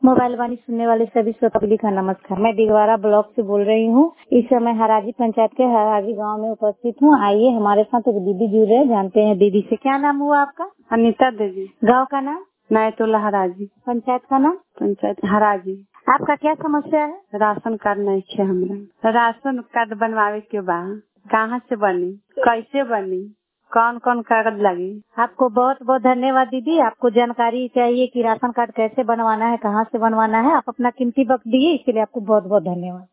Mobile वाणी सुनने वाले सभी श्रोताओं का नमस्कार। मैं दिगवारा ब्लॉक से बोल रही हूँ। इस समय हराजी पंचायत के हराजी गांव में उपस्थित हूँ। आइए हमारे साथ एक दीदी जुड़ रहे हैं, जानते हैं दीदी से। क्या नाम हुआ आपका? अनीता देवी। गांव का नाम? नायतुल्ला हराजी। पंचायत का नाम? पंचायत हराजी। आपका क्या समस्या है? राशन कार्ड नहीं है हमरा। राशन कार्ड बनवावे के बाद कहाँ से बनी, कैसे बनी, कौन कौन कागज लगी? आपको बहुत बहुत धन्यवाद दीदी। आपको जानकारी चाहिए कि राशन कार्ड कैसे बनवाना है, कहाँ से बनवाना है। आप अपना कीमती वक्त दिए, इसके लिए आपको बहुत बहुत धन्यवाद।